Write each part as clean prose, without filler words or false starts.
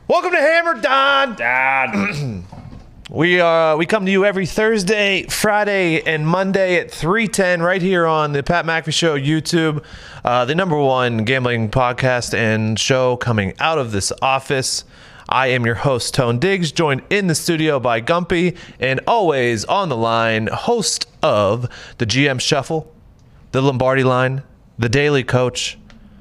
Welcome to Hammer Don. Dad. We come to you every Thursday, Friday, and Monday at 3:10 right here on the Pat McAfee Show YouTube, the #1 gambling podcast and show coming out of this office. I am your host, Tone Diggs, joined in the studio by Gumpy, and always on the line, host of the GM Shuffle, the Lombardi Line, the Daily Coach,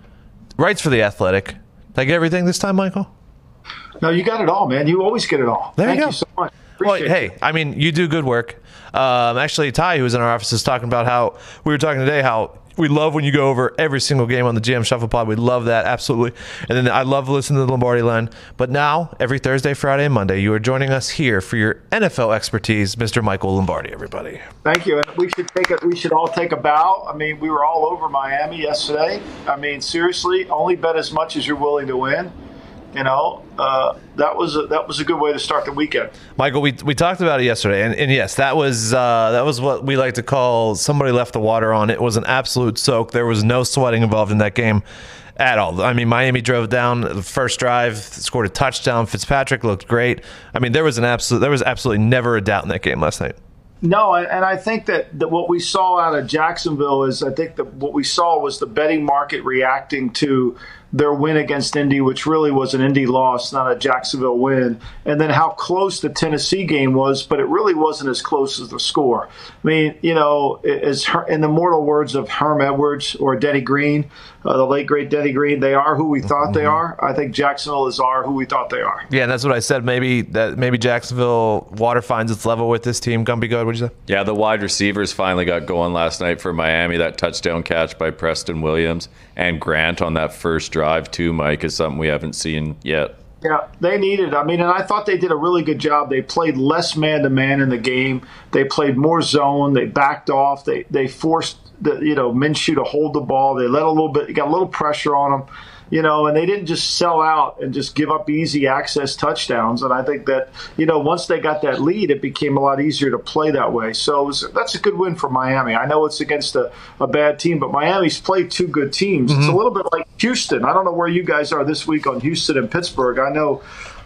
writes for The Athletic. Did I get everything this time, Michael? No, you got it all, man. You always get it all. Thank you so much. Well, hey, I mean, you do good work. Actually, Ty, who was in our office, is talking about how we were talking today, how we love when you go over every single game on the GM Shuffle Pod. We love that, absolutely. And then I love listening to the Lombardi Line. But now, every Thursday, Friday, and Monday, you are joining us here for your NFL expertise, Mr. Michael Lombardi, everybody. Thank you. And we should all take a bow. I mean, we were all over Miami yesterday. I mean, seriously, only bet as much as you're willing to win. You know, that was a good way to start the weekend. Michael, we talked about it yesterday, and yes, that was what we like to call somebody left the water on. It was an absolute soak. There was no sweating involved in that game at all. I mean, Miami drove down the first drive, scored a touchdown. Fitzpatrick looked great. I mean, there was absolutely never a doubt in that game last night. No, and I think that what we saw out of Jacksonville is I think that what we saw was the betting market reacting to their win against Indy, which really was an Indy loss, not a Jacksonville win, and then how close the Tennessee game was, but it really wasn't as close as the score. I mean, you know, in the mortal words of Herm Edwards or Denny Green, the late, great Denny Green, they are who we thought they are. I think Jacksonville are who we thought they are. Yeah, and that's what I said. Maybe Jacksonville water finds its level with this team. Gumpy, go ahead. What'd you say? Yeah, the wide receivers finally got going last night for Miami. That touchdown catch by Preston Williams and Grant on that first drive too, Mike, is something we haven't seen yet. Yeah, they needed. I mean, and I thought they did a really good job. They played less man-to-man in the game. They played more zone. They backed off. They forced Minshew to hold the ball. They got a little pressure on them, and they didn't just sell out and just give up easy access touchdowns. And I think that, once they got that lead, it became a lot easier to play that way. So that's a good win for Miami. I know it's against a bad team, but Miami's played two good teams. Mm-hmm. It's a little bit like Houston. I don't know where you guys are this week on Houston and Pittsburgh. I know,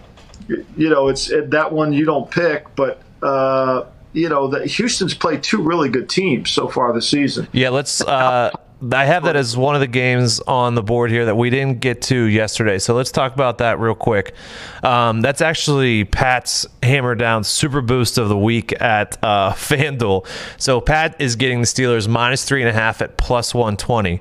it's that one you don't pick, but that Houston's played two really good teams so far this season. Yeah, let's. I have that as one of the games on the board here that we didn't get to yesterday. So let's talk about that real quick. That's actually Pat's Hammer Down Super Boost of the week at FanDuel. So Pat is getting the Steelers -3.5 at +120.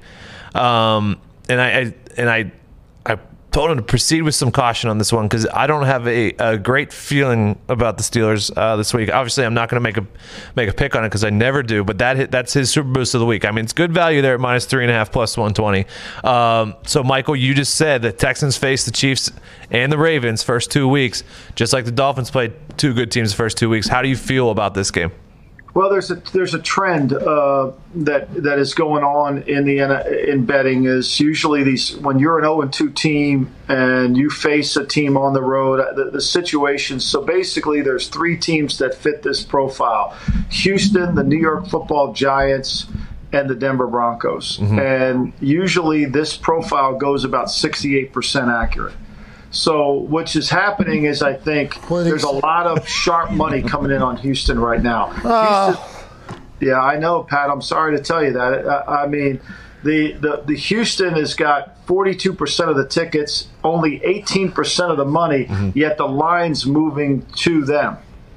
And I told him to proceed with some caution on this one because I don't have a great feeling about the Steelers this week. Obviously, I'm not going to make a pick on it because I never do, but that's his Super Boost of the week. I mean, it's good value there at -3.5 +120. So, Michael, you just said the Texans faced the Chiefs and the Ravens first 2 weeks, just like the Dolphins played two good teams the first 2 weeks. How do you feel about this game? Well, there's a trend that is going on in betting. Is usually when you're an 0-2 team and you face a team on the road, the situation. So basically, there's three teams that fit this profile: Houston, the New York Football Giants, and the Denver Broncos. Mm-hmm. And usually, this profile goes about 68% accurate. So what is happening is I think there's a lot of sharp money coming in on Houston right now. Yeah, I know, Pat. I'm sorry to tell you that. I mean, the Houston has got 42% of the tickets, only 18% of the money, yet the line's moving to them.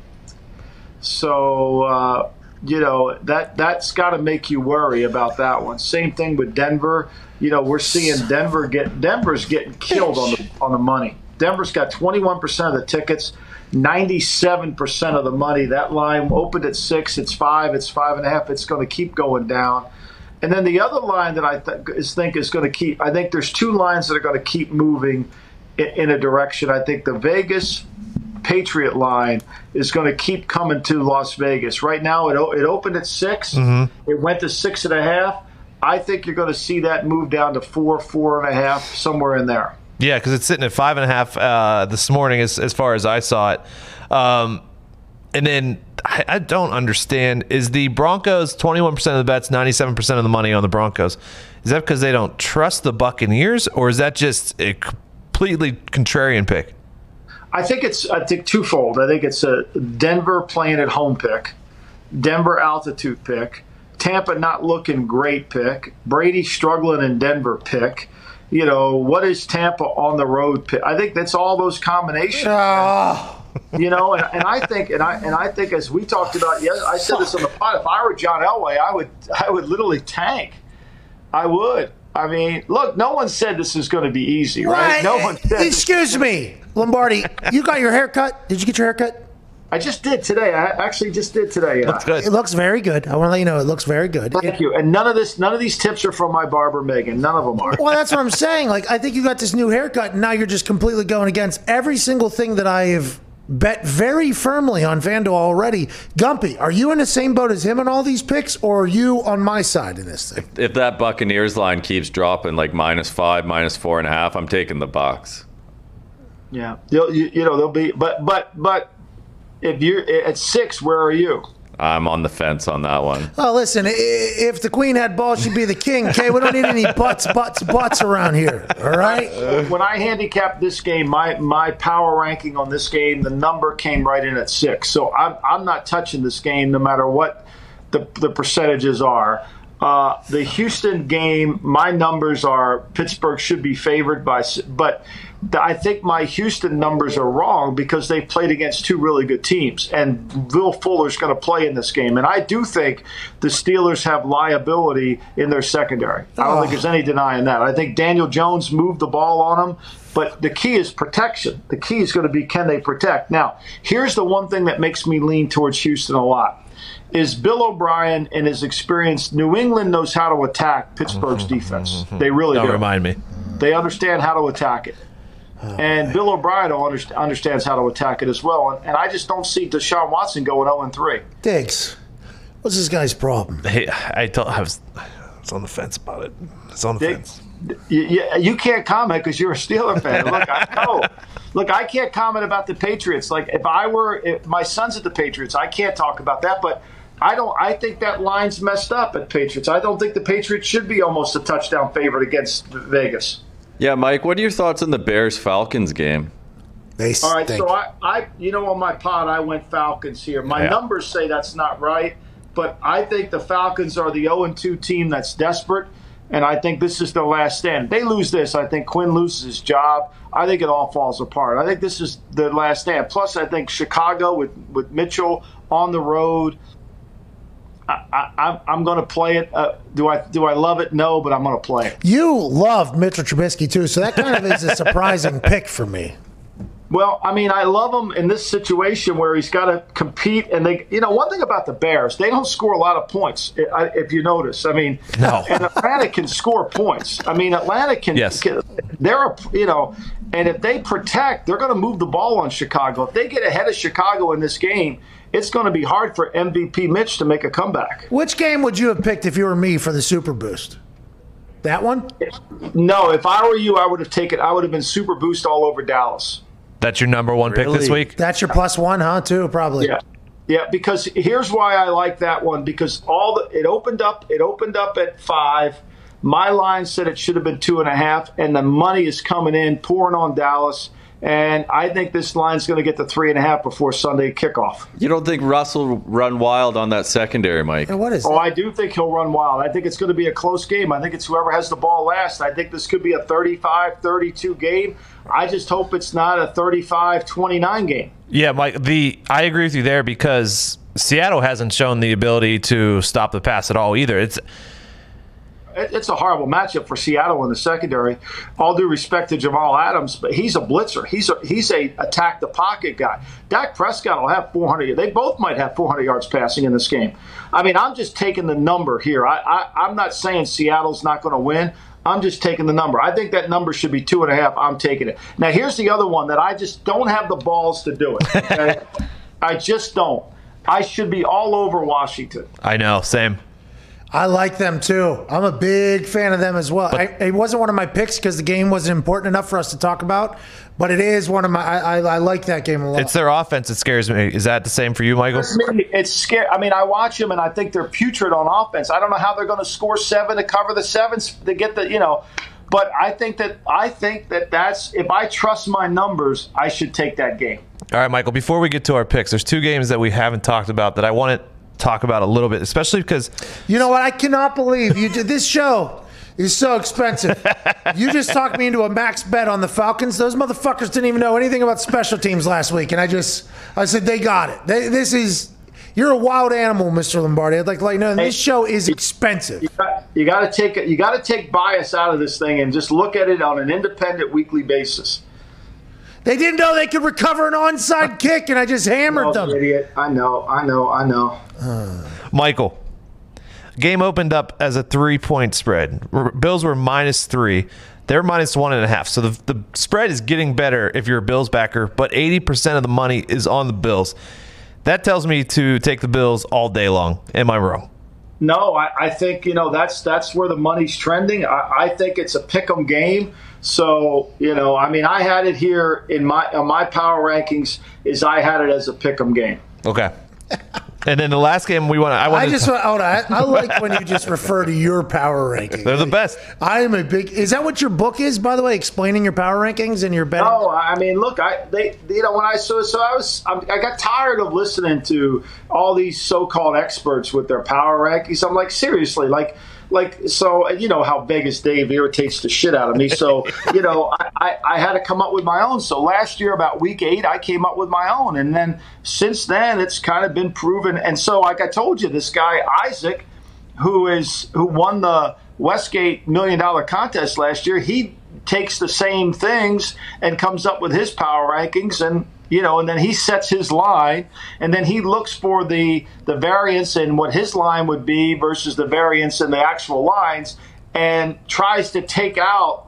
So, that's got to make you worry about that one. Same thing with Denver. We're seeing Denver's getting killed on the money. Denver's got 21% of the tickets, 97% of the money. That line opened at 6, it's 5, it's 5.5. It's going to keep going down. And then the other line that I think is going to keep. I think there's two lines that are going to keep moving in a direction. I think the Vegas Patriot line is going to keep coming to Las Vegas. Right now, it opened at 6. Mm-hmm. It went to 6.5. I think you're going to see that move down to 4, 4.5, somewhere in there. Yeah, because it's sitting at 5.5 this morning, as far as I saw it. And then I don't understand: is the Broncos 21% of the bets, 97% of the money on the Broncos? Is that because they don't trust the Buccaneers, or is that just a completely contrarian pick? I think twofold. I think it's a Denver playing at home pick, Denver altitude pick, Tampa not looking great pick, Brady struggling in Denver pick. You know, what is Tampa on the road pick? I think that's all those combinations. You know, and I think as we talked about, I said this on the pod. If I were John Elway, I would literally tank. I would. I mean, look, no one said this is going to be easy, right? No one said. Excuse me, Lombardi. You got your hair cut? Did you get your hair cut? I just did today. I actually just did today. Yeah. Looks good. It looks very good. I want to let you know it looks very good. Thank you. And none of these tips are from my barber, Megan. None of them are. Well, that's what I'm saying. Like, I think you got this new haircut, and now you're just completely going against every single thing that I have bet very firmly on Vando already. Gumpy, are you in the same boat as him on all these picks, or are you on my side in this thing? If that Buccaneers line keeps dropping like -5, -4.5, I'm taking the Bucs. Yeah, they'll be, but if you're at 6, where are you? I'm on the fence on that one. Oh, listen, if the queen had balls, she'd be the king. Okay, we don't need any butts around here. All right. When I handicapped this game, my power ranking on this game, the number came right in at 6. So I'm not touching this game, no matter what the percentages are. The Houston game, my numbers are Pittsburgh should be favored by, but I think my Houston numbers are wrong because they played against 2 really good teams, and Will Fuller's going to play in this game. And I do think the Steelers have liability in their secondary. I don't think there's any denying that. I think Daniel Jones moved the ball on them, but the key is protection. The key is going to be, can they protect? Now, here's the one thing that makes me lean towards Houston a lot. Is Bill O'Brien and his experience. New England knows how to attack Pittsburgh's defense. They really do. Don't remind me. They understand how to attack it. And Bill O'Brien understands how to attack it as well. And I just don't see Deshaun Watson going 0-3. Diggs, what's this guy's problem? Hey, I was on the fence about it. It's on the fence. You can't comment because you're a Steeler fan. Look, I know. Look, I can't comment about the Patriots. Like, if my son's at the Patriots, I can't talk about that. But I think that line's messed up at Patriots. I don't think the Patriots should be almost a touchdown favorite against Vegas. Yeah, Mike, what are your thoughts on the Bears-Falcons game? All right, so I on my pod, I went Falcons here. My numbers say that's not right, but I think the Falcons are the 0-2 team that's desperate, and I think this is their last stand. If they lose this, I think Quinn loses his job. I think it all falls apart. I think this is the last stand. Plus, I think Chicago with Mitchell on the road, I'm going to play it. Do I love it? No, but I'm going to play it. You love Mitchell Trubisky too, so that kind of is a surprising pick for me. Well, I mean, I love him in this situation where he's got to compete. And one thing about the Bears, they don't score a lot of points. If you notice, I mean, no. And Atlanta can score points. I mean, Atlanta can. Yes. And if they protect, they're going to move the ball on Chicago. If they get ahead of Chicago in this game, it's going to be hard for MVP Mitch to make a comeback. Which game would you have picked if you were me for the Super Boost? That one? No, if I were you, I would have been Super Boost all over Dallas. That's your number one pick this week? That's your +1, huh, too, probably. Yeah, because here's why I like that one. Because it opened up at 5. My line said it should have been 2.5, and the money is coming in, pouring on Dallas. And I think this line's going to get to 3.5 before Sunday kickoff. You don't think Russ will run wild on that secondary, Mike? And what is that? I do think he'll run wild. I think it's going to be a close game. I think it's whoever has the ball last. I think this could be a 35-32 game. I just hope it's not a 35-29 game. Yeah, Mike, I agree with you there because Seattle hasn't shown the ability to stop the pass at all either. It's a horrible matchup for Seattle in the secondary. All due respect to Jamal Adams, but he's a blitzer. He's a attack the pocket guy. Dak Prescott will have 400. They both might have 400 yards passing in this game. I mean, I'm just taking the number here. I'm not saying Seattle's not going to win. I'm just taking the number. I think that number should be 2.5. I'm taking it. Now, here's the other one that I just don't have the balls to do it. Okay? I just don't. I should be all over Washington. I know, same. I like them too. I'm a big fan of them as well. It wasn't one of my picks because the game wasn't important enough for us to talk about, but it is one of my. I like that game a lot. It's their offense that scares me. Is that the same for you, Michael? It's scary. I mean, I watch them and I think they're putrid on offense. I don't know how they're going to score 7 to cover the 7s to get the But I think that that's, if I trust my numbers, I should take that game. All right, Michael, before we get to our picks, there's two games that we haven't talked about that I want to talk about a little bit, especially because You know what? I cannot believe you did this show. Is so expensive. You just talked me into a max bet on the Falcons. Those motherfuckers didn't even know anything about special teams last week, and I said they got it. You're a wild animal, Mr. Lombardi. I'd like to let you know this show is expensive. You got to take bias out of this thing and just look at it on an independent weekly basis. They didn't know they could recover an onside kick, and I just hammered them. Idiot. I know. Michael, game opened up as a 3-point spread. Bills were -3. They're -1.5. So the spread is getting better if you're a Bills backer, but 80% of the money is on the Bills. That tells me to take the Bills all day long. Am I wrong? No, I think, that's where the money's trending. I think it's a pick'em game. So, I had it here on my power rankings I had it as a pick'em game. Okay. And then the last game hold on. I like when you just refer to your power rankings. They're the best. I am a big. Is that what your book is, by the way? Explaining your power rankings and your betting. No, look, when I got tired of listening to all these so-called experts with their power rankings. I'm like, seriously, so you know how Vegas Dave irritates the shit out of me. So I had to come up with my own. So last year, about week 8, I came up with my own, and then since then it's kind of been proven. And so, like I told you, this guy Isaac, who won the Westgate $1 million contest last year, he takes the same things and comes up with his power rankings, and then he sets his line, and then he looks for the variance in what his line would be versus the variance in the actual lines, and tries to take out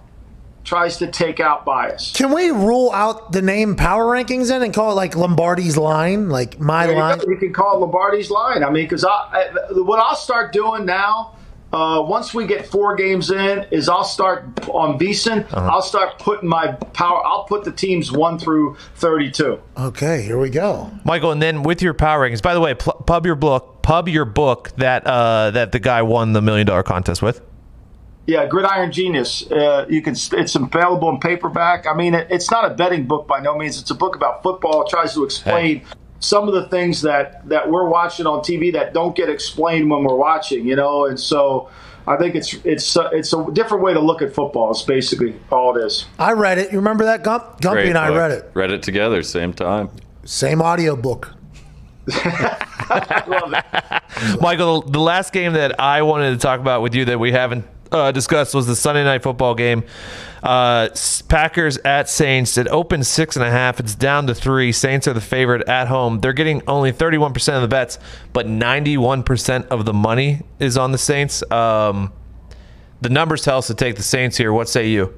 bias. Can we rule out the name power rankings then and call it like Lombardi's line, like my line? You can call it Lombardi's line. Because what I'll start doing now, once we get 4 games in, is I'll start on VSiN. I'll start putting my power. I'll put the teams 1 through 32. Okay, here we go, Michael. And then with your power rankings, by the way, pub your book that the guy won the $1 million contest with. Yeah, Gridiron Genius. It's available in paperback. It's not a betting book by no means. It's a book about football. It tries to explain some of the things that we're watching on TV that don't get explained when we're watching, And so I think it's a different way to look at football. It's basically all it is. I read it. You remember that, Gump? Gumpy Great and I book. read it. Read it together, same time. Same audio book. I love it. Michael, the last game that I wanted to talk about with you that we haven't discussed was the Sunday night football game. Packers at Saints. It opened 6.5. It's down to 3. Saints are the favorite at home. They're getting only 31% of the bets, but 91% of the money is on the Saints. The numbers tell us to take the Saints here. What say you?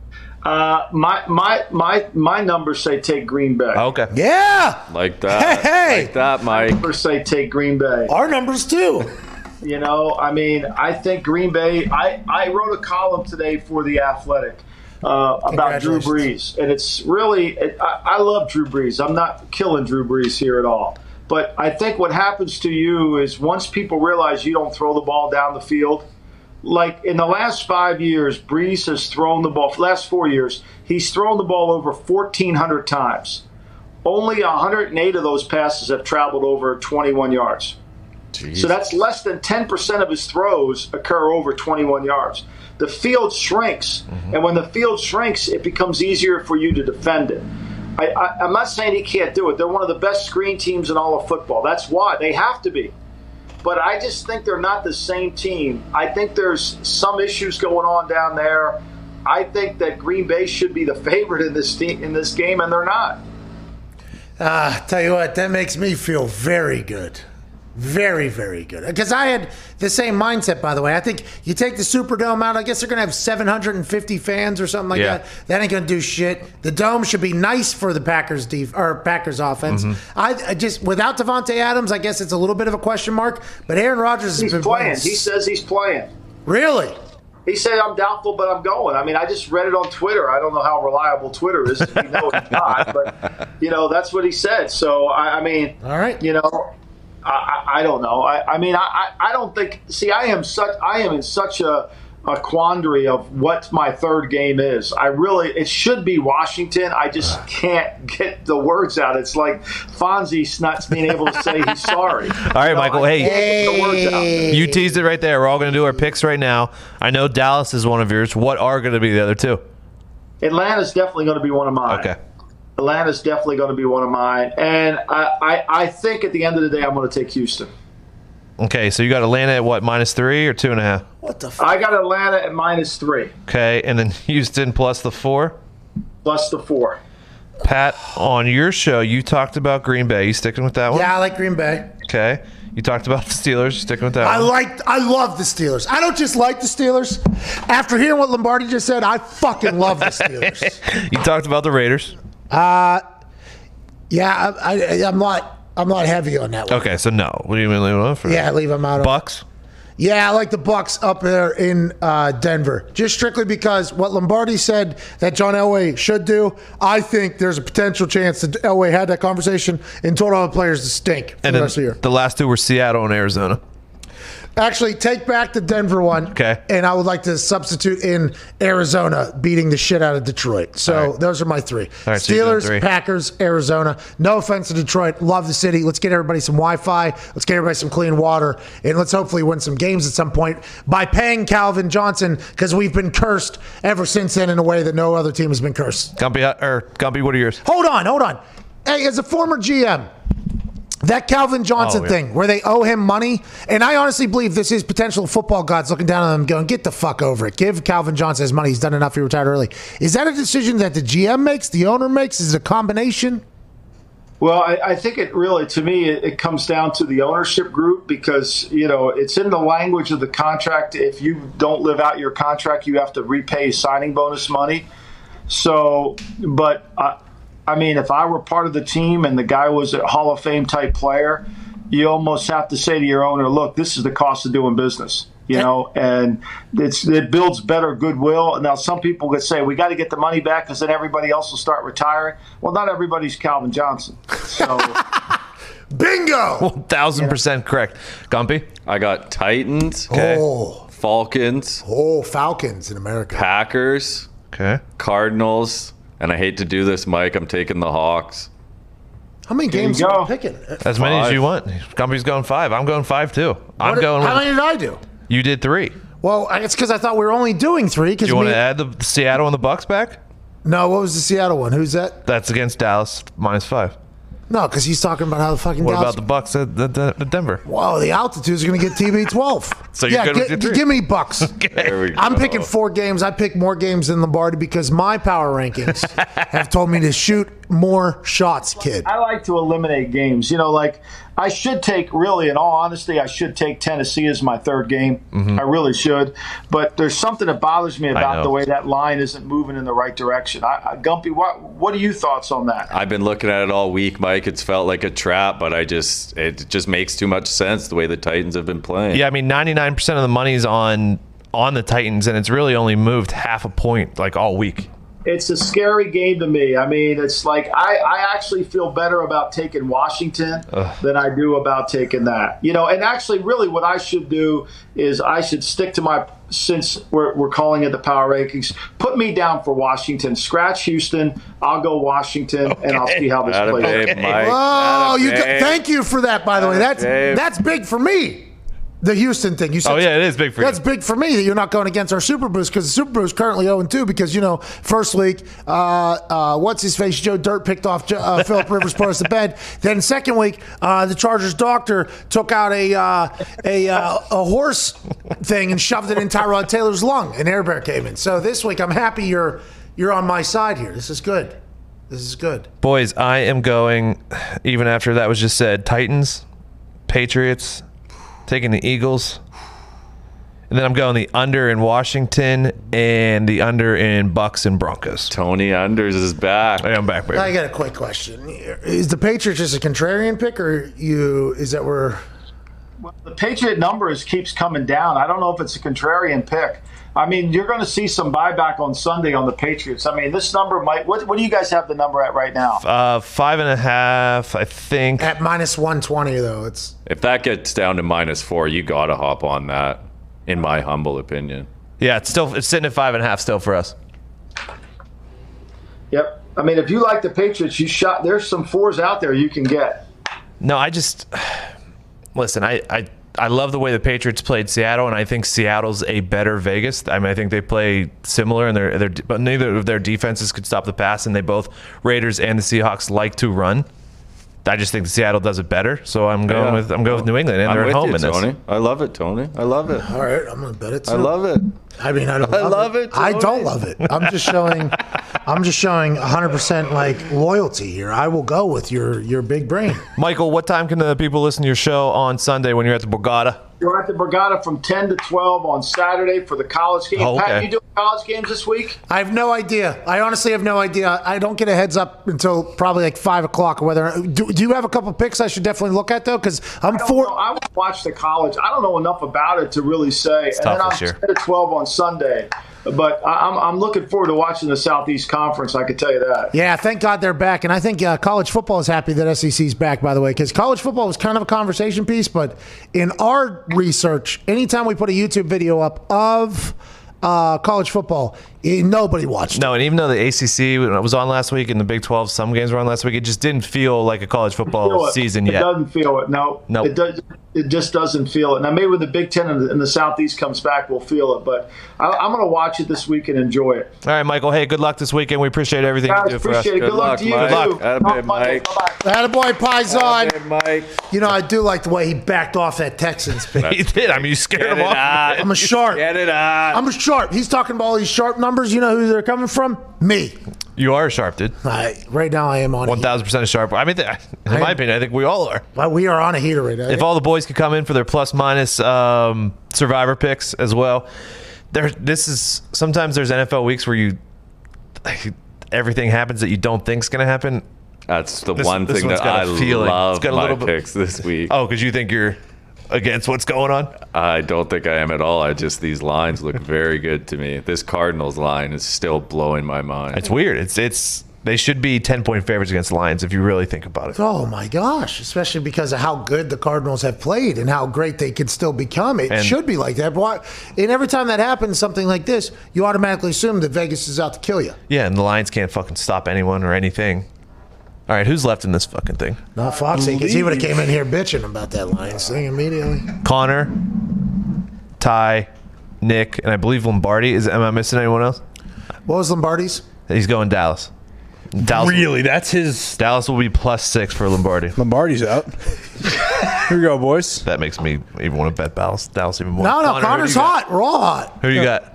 My numbers say take Green Bay. Okay. Yeah. Like that. Hey. Like that, My Mike. numbers say take Green Bay. Our numbers too. I think Green Bay. I wrote a column today for The Athletic about Drew Brees, and it's really. I love Drew Brees. I'm not killing Drew Brees here at all. But I think what happens to you is once people realize you don't throw the ball down the field, like in the last 5 years, Brees has thrown the ball. For the last 4 years, he's thrown the ball over 1,400 times. Only 108 of those passes have traveled over 21 yards. Jeez. So that's less than 10% of his throws occur over 21 yards. The field shrinks, and when the field shrinks, it becomes easier for you to defend it. I'm not saying he can't do it. They're one of the best screen teams in all of football. That's why. They have to be. But I just think they're not the same team. I think there's some issues going on down there. I think that Green Bay should be the favorite in this game, and they're not. Tell you what, that makes me feel very good. Very, very good. Because I had the same mindset, by the way. I think you take the Superdome out, I guess they're going to have 750 fans or something like that. That ain't going to do shit. The Dome should be nice for the Packers offense. I just, without Devontae Adams, I guess it's a little bit of a question mark. But Aaron Rodgers has been playing. He says he's playing. Really? He said, I'm doubtful, but I'm going. I just read it on Twitter. I don't know how reliable Twitter is. We know it's not. But, that's what he said. So, all right. I don't know. I don't think. See, I am in such a a quandary of what my third game is. It should be Washington. I just can't get the words out. It's like Fonzie not being able to say he's sorry. All right, Michael. You teased it right there. We're all going to do our picks right now. I know Dallas is one of yours. What are going to be the other two? Atlanta's definitely going to be one of mine. Okay. Atlanta's definitely going to be one of mine. And I think at the end of the day, I'm going to take Houston. Okay, so you got Atlanta at what, -3 or 2.5? What the fuck? I got Atlanta at -3. Okay, and then Houston plus the 4? Plus the 4. Pat, on your show, you talked about Green Bay. You sticking with that one? Yeah, I like Green Bay. Okay. You talked about the Steelers. You sticking with that one? I love the Steelers. I don't just like the Steelers. After hearing what Lombardi just said, I fucking love the Steelers. You talked about the Raiders. Yeah, I'm not heavy on that one. Okay, so no. What do you mean leave them off? Yeah, leave them out. Bucks? Yeah, I like the Bucks up there in Denver, just strictly because what Lombardi said that John Elway should do. I think there's a potential chance that Elway had that conversation and told all the players to stink for the rest of the year. The last two were Seattle and Arizona. Actually, take back the Denver one. Okay. And I would like to substitute in Arizona beating the shit out of Detroit. So those are my 3. All right, so you're doing Steelers, 3. Packers, Arizona. No offense to Detroit. Love the city. Let's get everybody some Wi-Fi. Let's get everybody some clean water. And let's hopefully win some games at some point by paying Calvin Johnson, because we've been cursed ever since then in a way that no other team has been cursed. Gumpy, what are yours? Hold on. Hey, as a former GM, that Calvin Johnson thing where they owe him money, and I honestly believe this is potential football gods looking down on him going, get the fuck over it. Give Calvin Johnson his money. He's done enough. He retired early. Is that a decision that the GM makes, the owner makes? Is it a combination? Well, I think it really, to me, it comes down to the ownership group because, it's in the language of the contract. If you don't live out your contract, you have to repay signing bonus money. So, but I mean, if I were part of the team and the guy was a Hall of Fame type player, you almost have to say to your owner, look, this is the cost of doing business, and it builds better goodwill. Now, some people could say, we got to get the money back because then everybody else will start retiring. Well, not everybody's Calvin Johnson. So, Bingo! 1,000% correct. Gumpy? I got Titans, Falcons, Falcons in America. Packers, Cardinals. And I hate to do this, Mike. I'm taking the Hawks. How many games are you picking? As many as you want. Gumpy's going 5. I'm going 5 too. How many did I do? You did 3. Well, it's because I thought we were only doing 3. Do you want to add the Seattle and the Bucks back? No, what was the Seattle one? Who's that? That's against Dallas, -5. No, because he's talking about how the fucking What Dallas... about the Bucks at Denver? Well, the altitude's going to get TB12. So you're good with your 3? Give me Bucks. There we go. I'm picking 4 games. I pick more games than Lombardi because my power rankings have told me to shoot more shots, kid. I like to eliminate games. I should take, really, in all honesty, I should take Tennessee as my 3rd game. I really should. But there's something that bothers me about the way that line isn't moving in the right direction. Gumpy, what are your thoughts on that? I've been looking at it all week, Mike. It's felt like a trap, but it just makes too much sense the way the Titans have been playing. Yeah, I mean, 99% of the money's on the Titans, and it's really only moved half a point all week. It's a scary game to me. I mean, it's like I actually feel better about taking Washington than I do about taking that. And actually, really what I should do is I should stick to since we're calling it the power rankings, put me down for Washington. Scratch Houston. I'll go Washington, and I'll see how this plays out. Thank you for that, by the way. That's big for me. The Houston thing. You said, it is big for you. That's big for me that you're not going against our Super Boost because the Super Boost is currently 0-2 because, first week, what's his face? Joe Dirt picked off Phillip Rivers, put us to bed. Then second week, the Chargers doctor took out a horse thing and shoved it in Tyrod Taylor's lung, and Air Bear came in. So this week, I'm happy you're on my side here. This is good. Boys, I am going, even after that was just said, Titans, Patriots, taking the Eagles, and then I'm going the under in Washington and the under in Bucks and Broncos. Tony Unders is back. I'm back, baby. I got a quick question. Is the Patriots just a contrarian pick, or is that where... Well, the Patriot numbers keeps coming down. I don't know if it's a contrarian pick. I mean, you're going to see some buyback on Sunday on the Patriots. I mean, this number might. What do you guys have the number at right now? 5.5, I think. At -120, though, it's. If that gets down to -4, you got to hop on that. In my humble opinion. Yeah, it's sitting at 5.5 still for us. Yep. I mean, if you like the Patriots, there's some 4s out there you can get. No, I just listen. I love the way the Patriots played Seattle, and I think Seattle's a better Vegas. I mean, I think they play similar, and but neither of their defenses could stop the pass, and they both, Raiders and the Seahawks, like to run. I just think Seattle does it better, so I'm going with New England, and they're at home in this. Tony. I love it, Tony. I love it. All right, I'm gonna bet it too. I love it. I mean, I don't love it. Tony. I don't love it. I'm just showing 100% like loyalty here. I will go with your big brain. Michael, what time can the people listen to your show on Sunday when you're at the Borgata? We're at the Borgata from 10 to 12 on Saturday for the college game. Oh, okay. Pat, you doing college games this week? I have no idea. I honestly have no idea. I don't get a heads up until probably like 5 o'clock. Whether do you have a couple picks I should definitely look at though? Because I would watch the college. I don't know enough about it to really say. It's and tough then I'm this year. 10 to 12 on Sunday. But I'm looking forward to watching the Southeast Conference. I can tell you that. Yeah, thank God they're back, and I think college football is happy that SEC's back. By the way, because college football was kind of a conversation piece, but in our research, anytime we put a YouTube video up of college football, nobody watched. No, and even though the ACC was on last week and the Big 12, some games were on last week, it just didn't feel like a college football season yet. It doesn't feel it. No, Nope. It just doesn't feel it. Now, maybe when the Big Ten and the Southeast comes back, we'll feel it. But I'm going to watch it this week and enjoy it. All right, Michael. Hey, good luck this weekend. We appreciate everything Guys, you do for us. appreciate it. Good luck to you, Mike. too. Good luck. Mike. Bye-bye. Attaboy, Paisan. Hey, Mike. You know, I do like the way he backed off that Texans pick. He did. I mean, you scared Get him it off. out. I'm a sharp. Get it out. I'm a sharp. He's talking about all these sharp numbers. You know who they're coming from? Me. You are a sharp, dude. Right now, I am on 1,000% a sharp. I mean, in my opinion, I think we all are. Well, we are on a heater right now. If all the boys could come in for their plus-minus survivor picks as well, sometimes there's NFL weeks where everything happens that you don't think is going to happen. That's the This one thing one's that got I a feeling. love It's got a my little bit- picks this week. Oh, because you think you're against what's going on? I don't think I am at all. These lines look very good to me. This Cardinals line is still blowing my mind. It's weird. They should be 10-point favorites against the Lions if you really think about it. Oh my gosh! Especially because of how good the Cardinals have played and how great they could still become. It should be like that. But and every time that happens, something like this, you automatically assume that Vegas is out to kill you. Yeah, and the Lions can't fucking stop anyone or anything. All right, who's left in this fucking thing? Not Foxy, because he would have came in here bitching about that Lions thing immediately. Connor, Ty, Nick, and I believe Lombardi. Am I missing anyone else? What was Lombardi's? He's going Dallas. Really? That's his. Dallas will be +6 for Lombardi. Lombardi's out. Here we go, boys. That makes me even want to bet Dallas even more. No, Connor, Connor's who do you got? hot. We're all hot. Who you got?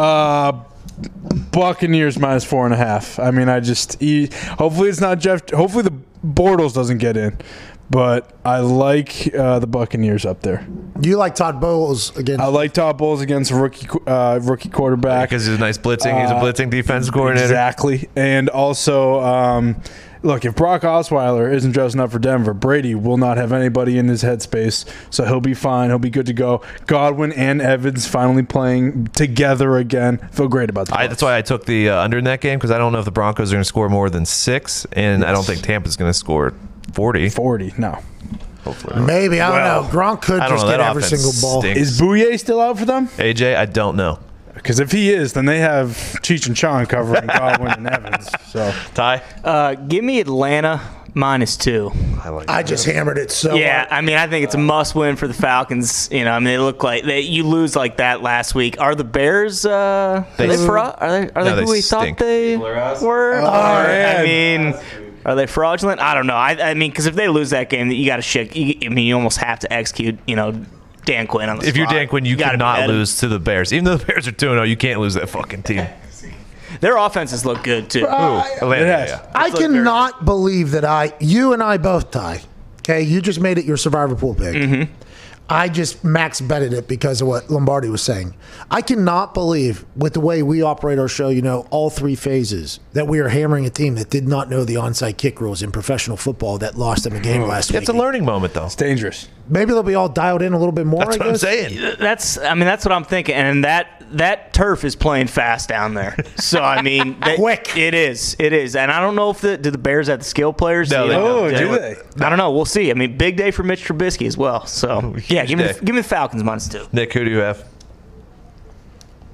Buccaneers -4.5. I mean, hopefully it's not Jeff. Hopefully the Bortles doesn't get in, but I like the Buccaneers up there. You like Todd Bowles again? I like Todd Bowles against a rookie quarterback. Because he's nice blitzing. He's a blitzing defensive coordinator. Exactly, and also. Look, if Brock Osweiler isn't dressing up for Denver, Brady will not have anybody in his headspace, so he'll be fine. He'll be good to go. Godwin and Evans finally playing together again. Feel great about that. That's why I took the under in that game, because I don't know if the Broncos are going to score more than 6, and I don't think Tampa's going to score 40. 40, no. Hopefully. Maybe. I don't Well, know. Gronk could I don't just know. get That every offense single ball. stinks. Is Bouye still out for them? AJ, I don't know. Because if he is, then they have Cheech and Chong covering Godwin and Evans. So Ty? Give me Atlanta -2. I just hammered it so Yeah, hard. I mean, I think it's a must-win for the Falcons. You know, I mean, they look like you lose like that last week. Are the Bears? Are they No, who we stink. thought they were? I mean, are they fraudulent? I don't know. I mean, because if they lose that game, you got to shake. I mean, you almost have to execute. You know, Dan Quinn on the If you're spot. Dan Quinn, you gotta cannot be better. lose to the Bears. Even though the Bears are 2-0, you can't lose that fucking team. Their offenses look good too. Atlanta, It has. yeah. I It's like cannot believe that you and I both, Ty. Okay, you just made it your survivor pool pick. Mm-hmm. I just max betted it because of what Lombardi was saying. I cannot believe, with the way we operate our show, you know, all 3 phases, that we are hammering a team that did not know the onside kick rules in professional football that lost them a game last week. It's a learning moment, though. it's dangerous. Maybe they'll be all dialed in a little bit more. That's I what I'm guess. saying. That's what I'm thinking, and that turf is playing fast down there. So I mean, Quick. It is, and I don't know if do the Bears have the skill players? No, they don't. Do they? I don't know. We'll see. I mean, big day for Mitch Trubisky as well. So yeah, give me day. the Falcons -2. Nick, who do you have?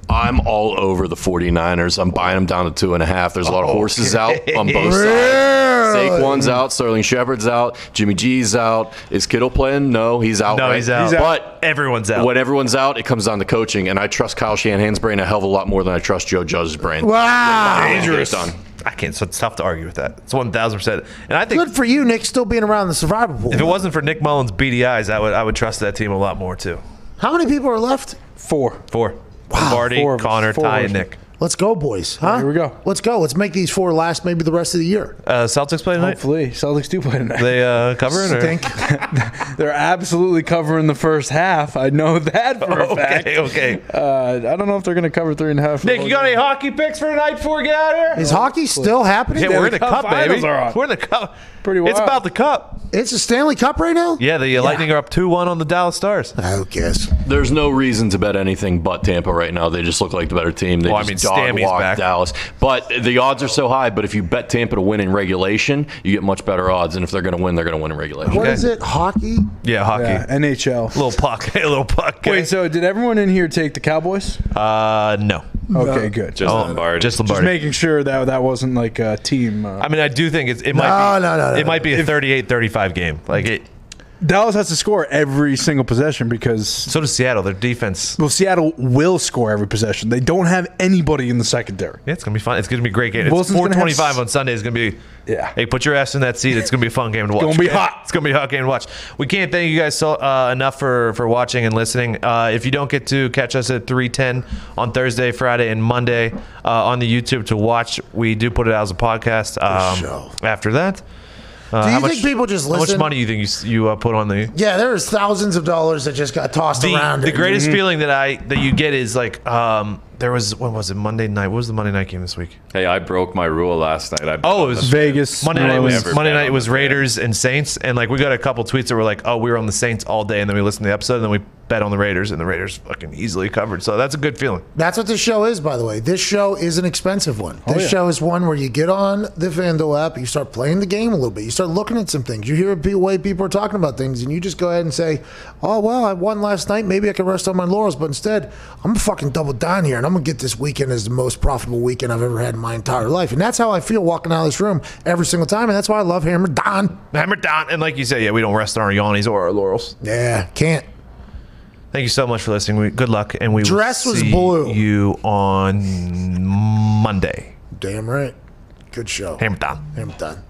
I'm all over the 49ers. I'm buying them down to 2.5. There's a lot of horses out on both sides. Saquon's out. Sterling Shepard's out. Jimmy G's out. Is Kittle playing? No, he's out. No, right? he's out. But everyone's out. when everyone's out, it comes down to coaching. And I trust Kyle Shanahan's brain a hell of a lot more than I trust Joe Judge's brain. Wow. Dangerous. Done. I can't. So it's tough to argue with that. It's 1,000%. And I think Good for you, Nick, still being around the survivor pool. if it wasn't for Nick Mullins' beady eyes, I would trust that team a lot more too. How many people are left? 4. 4. Lombardi, Four of us. Connor, Four Ty, of and us. Nick. Let's go, boys. Huh? Here we go. Let's go. Let's make these 4 last maybe the rest of the year. Celtics play tonight. Hopefully, Celtics do play tonight. They covering or? Stink. They're absolutely covering the first half. I know that for a fact. Okay. I don't know if they're going to cover 3.5. Nick, you got any hockey picks for tonight before we get out of here? Is hockey still happening? Yeah, we're in the Cup cup, baby. finals are on. We're in the cup. Pretty It's wild. about the cup. It's a Stanley Cup right now? Yeah, the Lightning are up 2-1 on the Dallas Stars. Who cares? There's no reason to bet anything but Tampa right now. They just look like the better team. They Well, I just mean, dog Stammy's walk back. Dallas. But the odds are so high. But if you bet Tampa to win in regulation, you get much better odds. And if they're going to win, they're going to win in regulation. What is it? Hockey? Yeah, hockey. Yeah, NHL. Little puck. A little puck. Wait, so did everyone in here take the Cowboys? No. Okay, good. Just Lombardi. Just Just Lombardi. making sure that wasn't like a team. I mean, I do think it might be. No. It might be a 38-35 game. Like it. Dallas has to score every single possession because So does Seattle. Their defense. well, Seattle will score every possession. They don't have anybody in the secondary. Yeah, it's gonna be fun. It's gonna be a great game. It's Wilson's gonna have 4:25 on Sunday. It's gonna be. Yeah. Hey, put your ass in that seat. It's gonna be a fun game to watch. gonna be hot. It's gonna be a hot game to watch. We can't thank you guys so enough for watching and listening. If you don't get to catch us at 3:10 on Thursday, Friday, and Monday on the YouTube to watch, we do put it out as a podcast. show. After that. Do you think people just How much listen? money do you think you put on the? Yeah, there's thousands of dollars that just got tossed around. The greatest feeling that you get is like there was, when was it, Monday night? What was the Monday night game this week? Hey, I broke my rule last night. I Oh, it was Vegas. Monday night was Never Monday bet night on was the bet. Raiders and Saints, and like we got a couple tweets that were like, "Oh, we were on the Saints all day," and then we listened to the episode, and then we bet on the Raiders, and the Raiders fucking easily covered. So that's a good feeling. That's what this show is, by the way. This show is an expensive one. This show is one where you get on the FanDuel app, you start playing the game a little bit, you start looking at some things, you hear the way people are talking about things, and you just go ahead and say, "Oh well, I won last night. Maybe I can rest on my laurels." But instead, I'm gonna fucking double down here, and I'm gonna get this weekend as the most profitable weekend I've ever had in my entire life. And that's how I feel walking out of this room every single time, and that's why I love Hammer Don. Hammer down, and like you said, yeah, we don't rest on our yawnies or our laurels. Yeah, can't. Thank you so much for listening. Good luck, and we Dress will was see blue. you on Monday. Damn right. Good show. Hammer down. Hammer Don.